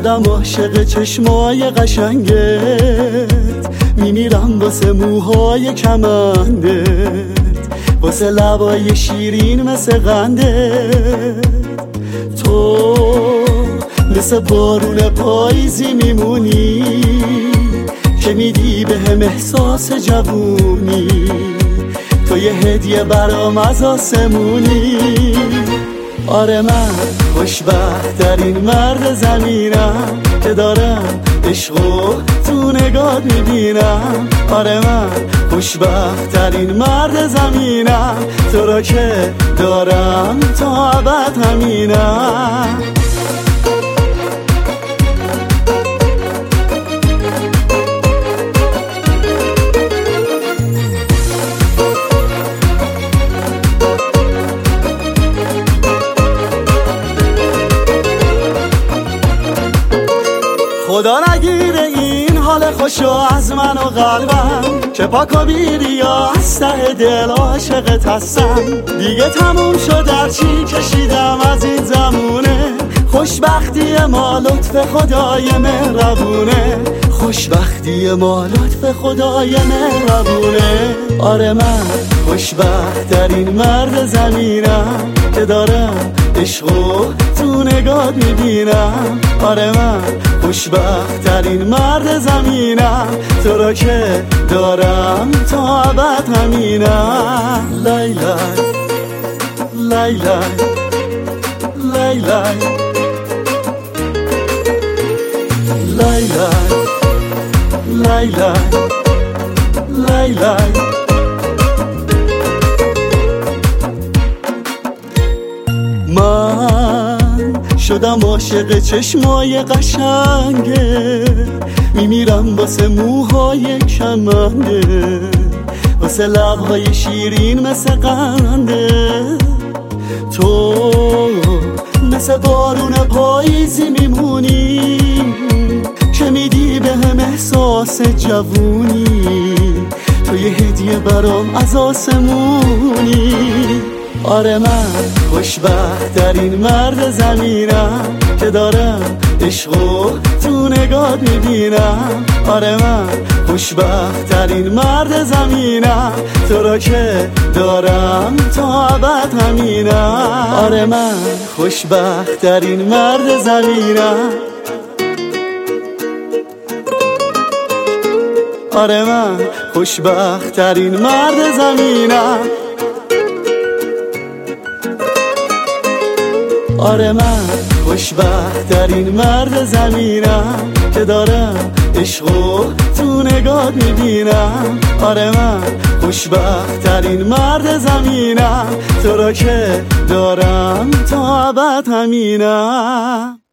شدم عاشق چشمای قشنگت، میمیرم واسه موهای کمندت، واسه لبای شیرین مثل قندت. تو مثل بارون پاییزی میمونی که میدی به هم احساس جوونی، تو یه هدیه برام از آسمونی. آره من خوشبخت ترین مرد زمینم که دارم عشقو تو نگات میبینم. آره من خوشبخت ترین مرد زمینم، تو را که دارم تا ابد همینم. خدا نگیره این حال خوشو از من و قلبم، که پاک و بیریا از ته دل عاشقت هستم. دیگه تموم شد هرچی کشیدم از این زمونه، خوشبختی ما لطف خدای مهربونه، خوشبختی ما لطف خدای مهربونه. آره من خوشبخت ترین مرد زمینم که دارم عشقو تو نگات میبینم. آره من خوشبخت ترین مرد زمینم، تو را که دارم تا ابد همینم. لیلی لیلی لیلی لیلی لیلی لیلی. من شدم عاشق چشمای قشنگه، میمیرم واسه موهای کمنده، واسه لبهای شیرین مثل قنده. تو مثل بارون پاییزی میمونی که میدی به هم احساس جوونی، تو یه هدیه برام از آسمونی. آره من خوشبخت ترین مرد زمینم که دارم عشقو تو نگات میبینم. آره من خوشبخت ترین مرد زمینم، تو را که دارم تا ابد همینم. آره من خوشبخت ترین مرد زمینم. آره من خوشبخت ترین مرد زمینم. آره من خوشبخت ترین مرد زمینم که دارم عشقو تو نگات میبینم. آره من خوشبخت ترین مرد زمینم، تو را که دارم تا ابد همینم.